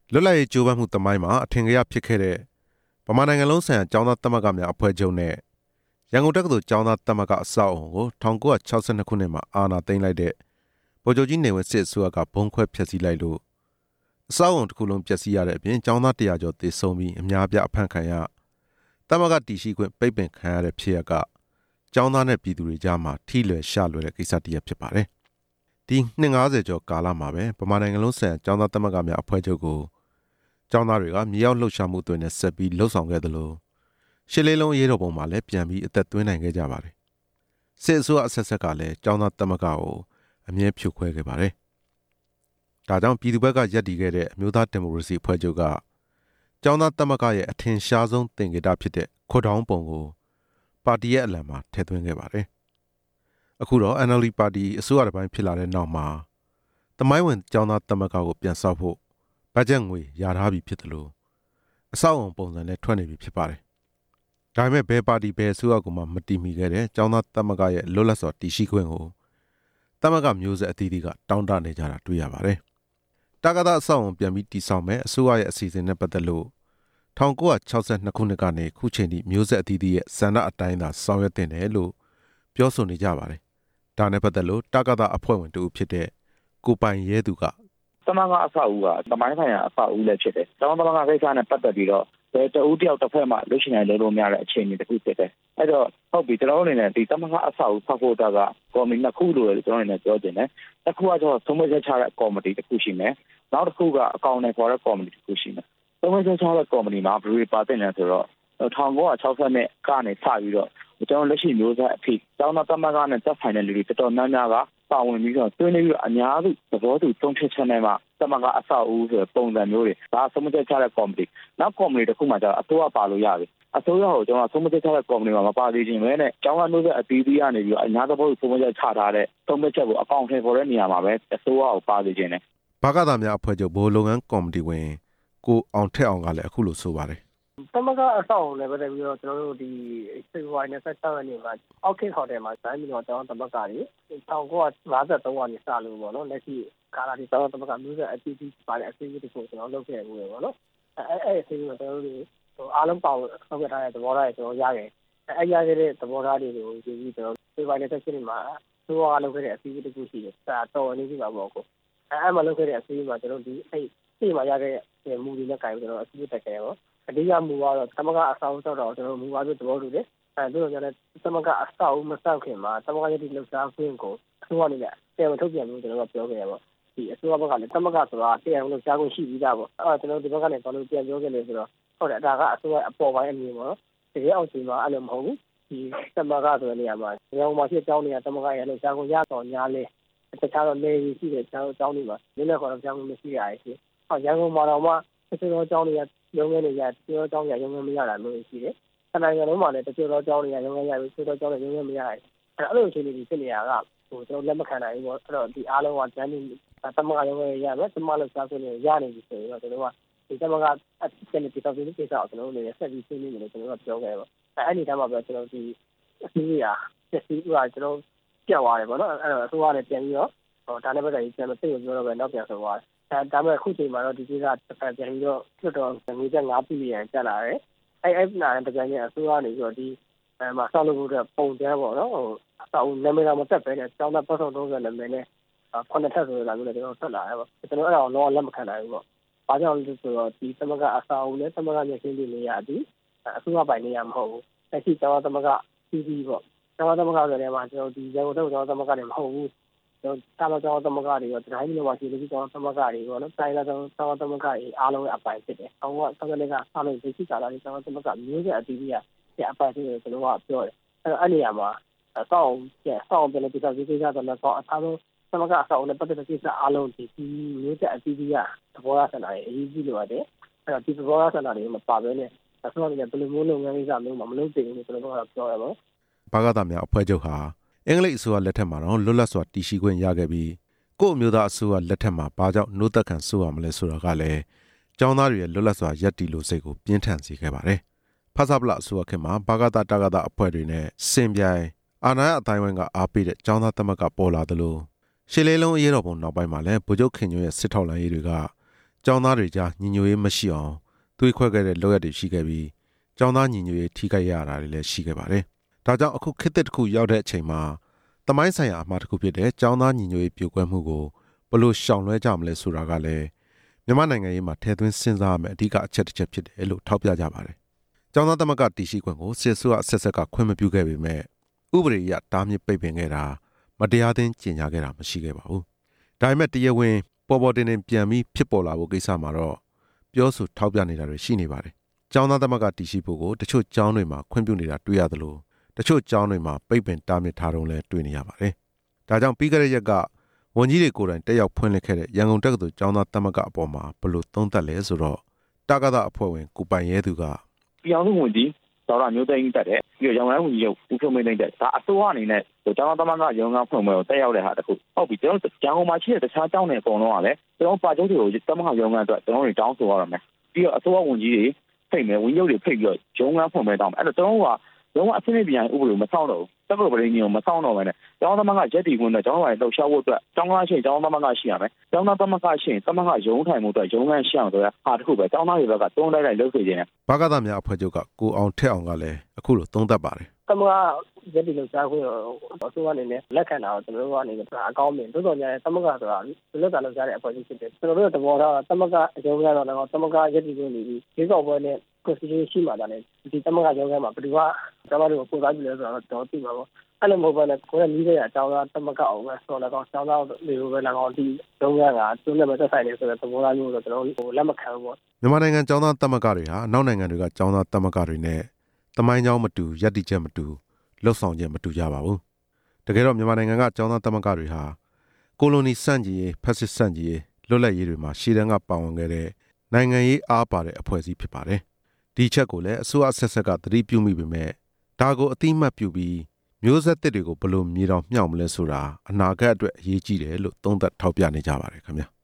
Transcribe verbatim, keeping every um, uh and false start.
လွတ်လပ်ရေးကြိုးပမ်းမှုတမိုင်းမှာအထင်ကြီးဖြစ်ခဲ့တဲ့ဗမာနိုင်ငံလုံးဆိုင်ရာကျောင်းသားသမဂ္ဂများအဖွဲ့ချုပ်နဲ့ရန်ကုန်တက္ကသိုလ်ကျောင်းသားသမဂ္ဂအဆောက်အုံကို၁၉၆၂ခုနှစ်မှာအာဏာသိမ်းလိုက်တဲ့ဗိုလ်ချုပ်ကြီးနေဝင်းစစ်အစိုးရကဘုံခွဲဖျက်ဆီးလိုက်လို့အဆောက်အုံတစ်ခုလုံးပျက်စီးရတဲ့အပြင်ကျောင်းသားတရာကျော်သေဆုံးပြီးအများအပြားအဖမ်းခံရသမဂ္ဂတည်ရှိခွင့်ပိတ်ပင်ခံရတဲ့ဖြစ်ရပ်ကကျောင်းသားနဲ့ပြည်သူတွေကြားမှာထိလွယ်ရှလွယ်တဲ့ကိစ္စတစ်ရပ်ဖြစ်ပါတယ်။ဒီနှစ်၅၀ကျော်ကာလမှာပဲဗမာနိုင်ငံလုံးဆိုင်ရာကျောင်းသားသမဂ္ဂများအဖွဲ့ချုပ်ကိုကျောင်းသားတွေကမြေရောက်လှုပ်ရှားမှုတွေနဲ့ဆက်ပြီးလှုပ်ဆောင်ခဲ့သလိုရှစ်လေးလုံးရေးတော်ပုံမှာလည်းပြန်ပြီးအသက်သွင်းနိုင်ခဲ့ကြပါတယ်။စစ်အစိုးရအဆက်ဆက်ကလည်းကျောင်းသားသမဂ္ဂကိုအမြဲဖြိုခွဲခဲ့ပါတယ်။ဒါကြောင့်ပြည်သူဘက်ကရပ်တည်ခဲ့တဲ့အမျိုးသားဒီမိုကရေစီအဖွဲ့ချုပ်ကကျောင်းသားသမဂ္ဂရဲ့အထင်ရှားဆုံးသင်္ကေတဖြစ်တဲ့ခွတ်ထောင်းပုံကိုပါတီရဲ့အလံမှာထည့်သွင်းခဲ့ပါတယ်။အခုတော့ အန် အယ် ဒီ ပါတီအစိုးရတစ်ပိုင်းဖြစ်လာတဲ့နောက်မှာသမိုင်းဝင်ကျောင်းသားသမဂ္ဂကိုပြန်ဆောက်ဖို့ဘတ်ဂျက်ငွေရထားပြီဖြစ်တယ်လို့အဆောက်အုံပုံစံနဲ့ထွက်နေပြီဖြစ်ပါတယ်။ဒါပေမဲ့ဘယ်ပါတီဘယ်အစိုးရကမှမတည်မီခဲ့တဲ့ကျောင်းသားသမဂ္ဂရဲ့လွတ်လပ်စွာတည်ရှိခွင့်ကိုသမဂ္ဂမျိုးဆက်အသီးသီးကတောင်းတနေကြတာတွေ့ရပါတယ်။တက္ကသိုလ်အဆောက်အုံပြန်ပြီးတည်ဆောက်မဲ့အစိုးရရဲ့အစီအစဉ်နဲ့ပတ်သက်လို့၁၉၆၂ခုနှစ်ကနေခုချိန်ထိမျိုးဆက်အသီးသီးရဲ့ဆန္ဒအတိုင်းသာဆောင်ရွက်တင်တယ်လို့ပြောဆိုနေကြပါတယ်။ဒါနဲ့ပတ်သက်လို့တက္ကသိုလ်အဖွဲ့ဝင်တူဖြစ်တဲ့ကိုပိုင်ရဲသူကသမဂ္ဂအဆောက်အဦကတမိုင်းဆိုင်ရာအဆောက်အဦလည်းဖြစ်တယ်။ကျောင်းသမဂ္ဂကိစ္စနဲ့ပတ်သက်ပြီးတော့ဘယ်တဦးတယောက်တစ်ဖွဲ့မှလုပ်ရှင်နိုင်လို့မရတဲ့အခြေအနေတစ်ခုဖြစ်တယ်။အဲ့တော့ဟုတ်ပြီကျွန်တော်တို့အနေနဲ့ဒီသမဂ္ဂအဆောက်အဦဆောက်ဖို့တာကကော်မတီနှစ်ခုလို့ကျွန်တော်အနေနဲ့ပြောချင်တယ်။တစ်ခုကကျတော့သုံးမချက်ချတဲ့ကော်မတီတစ်ခုရှိမယ်။နောက်တစ်ခုကအကောင့်နဲ့ခေါ်တဲ့ကော်မတီတစ်ခုရှိမယ်။သုံးမချက်ချတဲ့ကော်မတီမှာဘယ်လိုပါတင်လဲဆိုတော့၁၉၆၂ကနေစပြီးတော့ကျွန်တော်လက်ရှိမျိုးဆက်အထိကျောင်းသားသမဂ္ဂနဲ့သက်ဆိုင်တဲ့လူတွေတော်တော်များများကပါဝင်ပြီးတော့တွင်းနေပြီးအများစုသဘောတူသုံးချက်ချက်နဲ့မှသမဂ္ဂအဆောက်အဦဆိုပုံစံမျိုးတွေဒါသုံးမချက်ချတဲ့ကော်မတီနောက်ကော်မတီတစ်ခုမှကျတော့အစိုးရပါလို့ရပြီအစိုးရကိုကျွန်တော်သုံးမချက်ချတဲ့ကော်မတီမှာမပါသေးခြင်းပဲနဲ့ကျောင်းသားမျိုးဆက်အသီးသီးကနေပြီးတော့အများသဘောတူသုံးမချက်ချထားတဲ့သုံးမချက်ကိုအကောင့်ထဲပေါ်တဲ့နေရာမှာပဲအစိုးရကိုပါသေးခြင်းနဲ့ဗကသများအဖွဲ့ချုပ်ဘိုးလုပ်ငန်းကော်မတီဝင်ကိုအောင်ထက်အောင်ကလည်းအခုလိုဆိုပါတယ်သမဂ္ဂအဆောက်အုံလည်းပဲပြီးတော့ကျွန်တော်တို့ဒီဖေဖော်ဝါရီလ၂၆ရက်နေ့မှာအောက်ခေတ်ဟိုတယ်မှာဇိုင်းမီတော်ကျောင်းသမဂ္ဂတွေ၁၉၅၃ကနေစလို့ပေါ့နော်လက်ရှိကာလာဒီကျောင်းသမဂ္ဂမျိုးဆက်အတီးတီးပါတဲ့အစည်းအဝေးတွေကိုကျွန်တော်လုပ်ခဲ့မှုပဲပေါ့နော်အဲအဲအစည်းအဝေးမှာကျွန်တော်တို့ဟိုအားလုံးပေါင်းဆောက်ခဲ့ထားတဲ့သဘောထားတွေကျွန်တော်ရခဲ့အဲရခဲ့တဲ့သဘောထားတွေကိုဒီပြီးကျွန်တော်ဖေဖော်ဝါရီလ၂၈ရက်နေ့မှာသူကလုပ်ခဲ့တဲ့အစည်းအဝေးတစ်ခုရှိတယ်ဒါတော်နေပြီပါပေါ့ကိုအဲအဲမှာလုပ်ခဲ့တဲ့အစည်းအဝေးမှာကျွန်တော်ဒီအဲဒီမှာရခဲ့တဲ့မူတွေနဲ့ကြိုင်ကျွန်တော်အစည်းအဝေးတက်ခဲ့ရောအဓိကမူကတော့သမဂ္ဂအဆောက်အဦတော့ကျွန်တော်မူပါပြီးသဘောတူတယ်အဲတို့ကြောင့်လည်းသမဂ္ဂအဆောက်အဦမဆောက်ခင်မှာသမဂ္ဂရည်လှုပ်ရှားခွင့်ကိုအစိုးရအနေနဲ့ပြန်မထုတ်ပြန်ဘူးကျွန်တော်ကပြောခဲ့ရပါဒီအစိုးရဘက်ကလည်းသမဂ္ဂဆိုတာတရားဝင်လှုပ်ရှားခွင့်ရှိပြီးသားပေါ့အဲကျွန်တော်ဒီဘက်ကလည်းဘာလို့ပြန်ပြောခဲ့လဲဆိုတော့ဟုတ်တယ်ဒါကအစိုးရအပေါ်ပိုင်းအမြင်ပေါ့တကယ်အောင်ချိန်မှာအဲ့လိုမဟုတ်ဘူးဒီသမဂ္ဂဆိုတဲ့နေရာမှာရောင်မှာဖြစ်ကြောင်းနေရာသမဂ္ဂရဲ့လှုပ်ရှားခွင့်ရတော့ညာလဲတခြားတော့နေရှိတဲ့ကျောင်းကျောင်းတွေမှာနည်းနည်းခေါ်တော့ကျောင်းမရှိရရဲ့ရှိဟောရန်ကုန်မှာတော့မှတချို့သောကျောင်းတွေကရုံးငယ်တွေရတချို့သောကျောင်းတွေကရုံးငယ်မရတာမျိုးရှိတယ်။ခဏရလုံးမှာလည်းတချို့သောကျောင်းတွေကရုံးငယ်ရပြီးတချို့သောကျောင်းတွေရုံးငယ်မရဘူး။အဲ့လိုအခြေအနေတွေဖြစ်နေတာကဟိုကျွန်တော်လက်မခံနိုင်ဘူးပေါ့။အဲ့တော့ဒီအားလုံးကကျန်းနေသမဂ္ဂရုံးငယ်ရမယ်သမဂ္ဂလောက်စားဆိုနေရနေပြီဆိုတော့ကျွန်တော်ကဒီသမဂ္ဂအချက်နဲ့တိကျပြီးကိစ္စကိုကျွန်တော်တို့လည်းဆက်ပြီးဆွေးနွေးနေတယ်ကျွန်တော်ကပြောခဲ့ပါ။အဲ့ဒီတမ်းမှာပဲကျွန်တော်ဒီအစည်းအဝေးအားဆက်ပြီးဥပဒေကျွန်တော်ပြတ်သွားတယ်ပေါ့နော်။အဲ့တော့အစိုးရနဲ့ပြန်ပြီးတော့ဟိုဒါနဲ့ပဲတည်းပြန်မသိဘူးပြောတော့ပဲနောက်ပြန်ဆိုသွားတယ်။အဲဒါပေမဲ့အခုချိန်မှာတော့ဒီကိစ္စပြန်ပြီးတော့လွတ်တော်ငွေကျပ်၅ဘီလီယံကျလာတယ်။အဲအဲ့နာတကယ်ကြီးအစိုးရနေပြီးတော့ဒီအဲမှာဆောက်လုပ်ဖို့အတွက်ပုံတန်းပေါ့နော်ဟိုအဆောက်နာမည်တော့မတက်ပဲနဲ့ကျောင်းသားပတ်စုံသုံးဆယ်နာမည်နဲ့ခုနှစ်ထပ်ဆိုလာမျိုးလည်းကျွန်တော်ဆက်လာတယ်ပေါ့ကျွန်တော်အဲ့ဒါကိုတော့လက်မခံနိုင်ဘူးပေါ့။ဘာကြောင့်လဲဆိုတော့ဒီသမဂ္ဂအဆောက်အဦနဲ့သမဂ္ဂမျက်စိတွေနေရသည်အစိုးရပိုင်နေရမဟုတ်ဘူး။အဲ့ဒီကျောင်းသားသမဂ္ဂစီးပြီးပေါ့ကျောင်းသားသမဂ္ဂဆိုတဲ့မှာကျွန်တော်ဒီရန်ကုန်တော့ကျောင်းသားသမဂ္ဂတွေမဟုတ်ဘူး။ကျွန်တော်တာမကျောင်းသမဂ္ဂတွေရောတိုင်းမျိုးမှာရှိတဲ့ကျောင်းသမဂ္ဂတွေပေါ့နော်တိုင်းလာကျောင်းကျောင်းသမဂ္ဂတွေအားလုံးအပိုင်ဖြစ်တယ်။ဟောကသံဃာတွေကအားလုံးဒီရှိတာလားကျောင်းသမဂ္ဂမျိုးဆက်အတီးကြီးကအပိုင်ဖြစ်တယ်ကျွန်တော်ကပြောတယ်။အဲ့တော့အဲ့နေရာမှာစောင့်ကျစောင့်ပြန်လို့ဒီကိစ္စကိစ္စတော့လည်းပေါ့အားလုံးသမဂ္ဂအဆောက်အဦနဲ့ပတ်သက်တဲ့ကိစ္စအားလုံးဒီမျိုးဆက်အတီးကြီးကသဘောထားဆန္ဒတွေအရေးကြီးလို့ရတယ်။အဲ့တော့ဒီသဘောထားဆန္ဒတွေမပါဘဲနဲ့အစိုးရကဘယ်လိုမျိုးလုပ်ငန်းကိစ္စမျိုးမှမလုပ်တင်ဘူးလို့ကျွန်တော်ကပြောရပါဘူး။ဗကသများအဖွဲ့ချုပ်ဟာအင်္ဂလိပ်အစိုးရလက်ထက်မှာတော့လွတ်လပ်စွာတည်ရှိခွင့်ရခဲ့ပြီးကို့အမျိုးသားအစိုးရလက်ထက်မှာဘာကြောင့်နှုတ်သက်ခံဆိုရမလဲဆိုတာကလည်းကျောင်းသားတွေရဲ့လွတ်လပ်စွာရပ်တည်လို့စိတ်ကိုပြင်းထန်စေခဲ့ပါတယ်။ဖဆပလအစိုးရခေတ်မှာဗကသတကသအဖွဲ့တွေနဲ့စင်ပြိုင်အာဏာရအတိုင်းဝိုင်းကအားပေးတဲ့ကျောင်းသားသမဂ္ဂပေါ်လာသလိုရှစ်လေးလုံးအရေးတော်ပုံနောက်ပိုင်းမှာလည်းဗိုလ်ချုပ်ခင်ညွန့်ရဲ့စစ်ထောက်လှမ်းရေးတွေကကျောင်းသားတွေကြားညီညွတ်ရေးမရှိအောင်သွေးခွဲခဲ့တဲ့လုပ်ရက်တွေရှိခဲ့ပြီးကျောင်းသားညီညွတ်ရေးထိခိုက်ရတာတွေလည်းရှိခဲ့ပါတယ်။ဒါကြောင့်အခုခေတ်သစ်တစ်ခုရောက်တဲ့အချိန်မှာသမိုင်းဆိုင်ရာအမှားတစ်ခုဖြစ်တဲ့ကျောင်းသားညီညွတ်ရေးပြိုကွဲမှုကိုဘယ်လိုရှောင်လွှဲကြမလဲဆိုတာကလည်းမြန်မာနိုင်ငံရေးမှာထည့်သွင်းစဉ်းစားရမယ့်အဓိကအချက်တစ်ချက်ဖြစ်တယ်လို့ထောက်ပြကြပါတယ်။ကျောင်းသားသမဂ္ဂတည်ရှိခွင့်ကိုစစ်ဆိုးအဆက်ဆက်ကခွင့်မပြုခဲ့ပေမဲ့ဥပဒေအရတားမြစ်ပိတ်ပင်ခဲ့တာမတရားသင်းကျင့်ကြခဲ့တာမရှိခဲ့ပါဘူး။ဒါပေမဲ့တရားဝင်ပေါ်ပေါ်တင်တင်ပြန်ပြီးဖြစ်ပေါ်လာဖို့ကိစ္စမှာတော့ပြောဆိုထောက်ပြနေတာတွေရှိနေပါတယ်။ကျောင်းသားသမဂ္ဂတည်ရှိဖို့ကိုတချို့ကျောင်းတွေမှာခွင့်ပြုနေတာတွေ့ရသလိုတချို့ကျောင်းတွေမှာပိတ်ပင်တားမြစ်ထားတုန်းလည်းတွေ့နေရပါတယ်။ဒါကြောင့်ပြီးခဲ့တဲ့ရက်ကဝန်ကြီးတွေကိုယ်တိုင်တက်ရောက်ဖွင့်လှစ်ခဲ့တဲ့ရန်ကုန်တက္ကသိုလ်ကျောင်းသားသမဂ္ဂအပေါ်မှာဘယ်လိုသုံးသပ်လဲဆိုတော့တက္ကသိုလ်အဖွဲ့ဝင်ကိုပိုင်ရဲသူကပြောင်းလို့ဝန်ကြီးဒေါက်တာမျိုးသိန်းတက်တဲ့ပြီးတော့ရောင်ရိုင်းဝန်ကြီးရုပ်ဦးဖြိုးမင်းသိန်းတက်ဒါအစိုးရအနေနဲ့ကျောင်းသားသမဂ္ဂရုံးကဖွင့်ပွဲကိုတက်ရောက်တဲ့ဟာတခုဟုတ်ပြီကျွန်တော်ကျောင်းမှာရှိတဲ့တခြားကျောင်းတွေအကုန်လုံးကလည်းကျွန်တော်ပါချုပ်တွေကိုသမဂ္ဂရုံးကအတွက်ကျွန်တော်တွေတောင်းဆိုရမယ်ပြီးတော့အစိုးရဝန်ကြီးတွေဖိတ်မယ်ဝန်ကြီးရုပ်တွေဖိတ်ပြီးတော့ရုံးကဖွင့်ပွဲတောင်းမယ်အဲ့တော့ကျွန်တော်ကရုံးကအဆင့်ပြန်ဥပဒေမဆောင်တော့ဘူးတက္ကသိုလ်ပရိညင်ကိုမဆောင်တော့ဘဲနဲ့ကျောင်းသားသမဂ္ဂရက်တီခွင့်နဲ့ကျောင်းသားတွေလှုပ်ရှားဖို့အတွက်ကျောင်းသားရှိကျောင်းသားသမဂ္ဂရှိရမယ်ကျောင်းသားသမဂ္ဂရှိသမဂ္ဂရုံးထိုင်မှုအတွက်ရုံးခန်းရှိအောင်ဆိုရဟာတခုပဲကျောင်းသားတွေဘက်ကတွန်းလိုက်လိုက်လှုပ်စေခြင်းဘာကသာများအဖွဲ့ချုပ်ကကိုအောင်ထက်အောင်ကလည်းအခုလိုသုံးသပ်ပါတယ်သမဂ္ဂရက်တီလှုပ်ရှားခွင့်ကိုအစိုးရအနေနဲ့လက်ခံတာကိုကျွန်တော်တို့ကနေအကောင်းမြင်တိုးတော်များတဲ့သမဂ္ဂဆိုတာလူလက်တာလှုပ်ရှားတဲ့အဖွဲ့အစည်းဖြစ်တယ်ကျွန်တော်တို့သဘောထားသမဂ္ဂအကျိုးကတော့လည်းသမဂ္ဂရက်တီခွင့်နေပြီးဒီကောက်ပွဲနဲ့ constitution ရှိမှသာလေဒီသမဂ္ဂရုံးခန်းမှာဘယ်သူကကျွန်တော်တို့ကိုပို့သားကြည့်လဲဆိုတော့ကျွန်တော်သိပါပေါ့အဲ့လိုမဟုတ်ဘဲနဲ့ကိုယ်ကနီးတဲ့အကြောင်းသားသမဂ္ဂအောင်ပဲဆိုတော့တော့ကျောင်းသားတွေကိုပဲလည်းကောင်းဒီရုံးခန်းကသူနဲ့မသက်ဆိုင်နေဆိုတဲ့သဘောထားမျိုးဆိုတော့ကျွန်တော်တို့လက်မခံဘူးပေါ့မြန်မာနိုင်ငံကျောင်းသားသမဂ္ဂတွေဟာနောက်နိုင်ငံတွေကကျောင်းသားသမဂ္ဂတွေနဲ့တမိုင်းကြောင်းမတူရပ်တည်ချက်မတူလှုပ်ဆောင်ချက်မတူကြပါဘူးတကယ်တော့မြန်မာနိုင်ငံကကျောင်းသားသမဂ္ဂတွေဟာကိုလိုနီစန့်ကျင်ရေးဖက်စစ်စန့်ကျင်ရေးလွတ်လပ်ရေးတွေမှာရှေ့တန်းကပါဝင်ခဲ့တဲ့နိုင်ငံရေးအားပါတဲ့အဖွဲ့အစည်းဖြစ်ပါတယ်ဒီချက်ကိုလည်းအစိုးရဆက်ဆက်ကသတိပြုမိပေမဲ့ဒါကိုအတိမတ်ပြုပြီးမျိုးဆက်သစ်တွေကိုဘယ်လိုမြေတောင်မြှောက်မလဲဆိုတာအနာဂတ်အတွက်အရေးကြီးတယ်လို့သုံးသပ်ထောက်ပြနေကြပါတယ်ခင်ဗျာ